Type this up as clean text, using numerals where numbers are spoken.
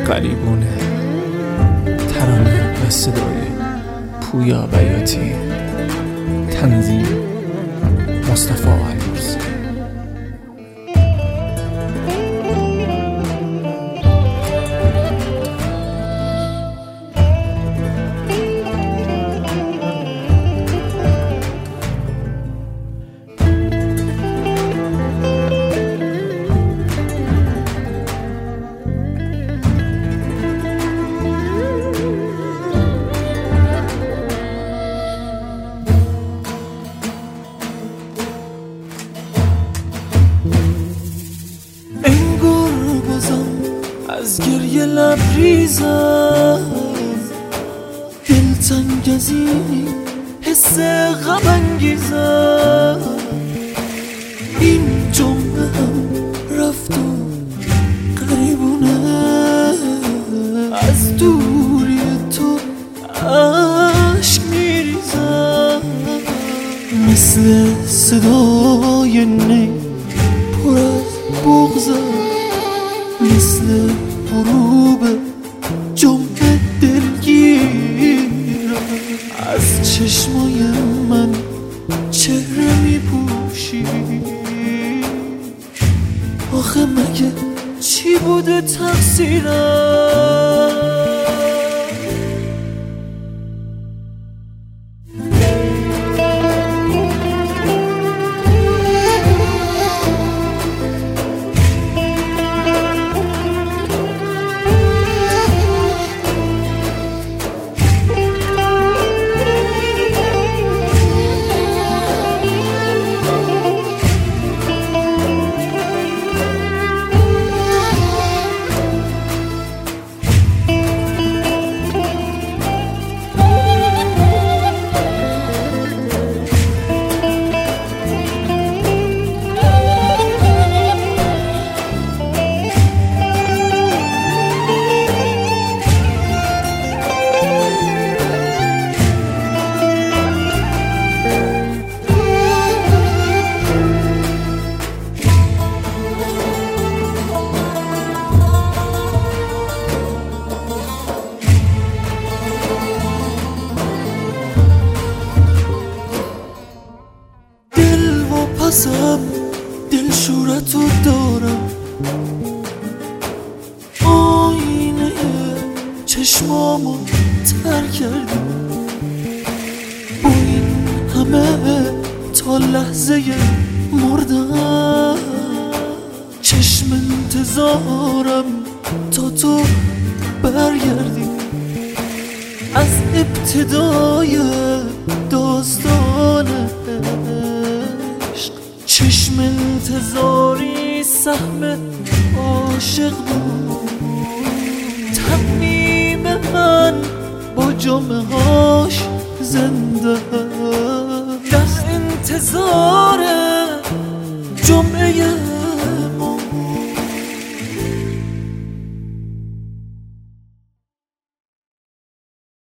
فریبونه، ترانه و صدای پویا بیاتی، تنظیم مصطفی علیرضا. از گریه لبریزم، دلتنگ از این حس غم انگیزم. این جمعه هم رفت و غریبونه، از دوری تو عشق میریزم. مثل صدای نی پر از بغضم، مثل غروب جمعه دلگیرم. از چشمای من چهره میپوشی، آخه مگه چی بوده تقصیرم؟ پسم دلشورتو دارم، آینه چشمامو تر کردی. با این همه تا لحظه مردم، چشم انتظارم تا تو برگردی. از ابتدای داستان چشم انتظاری سهم عاشق بود. تمیم من با جمعه هاش زنده در انتظار جمعه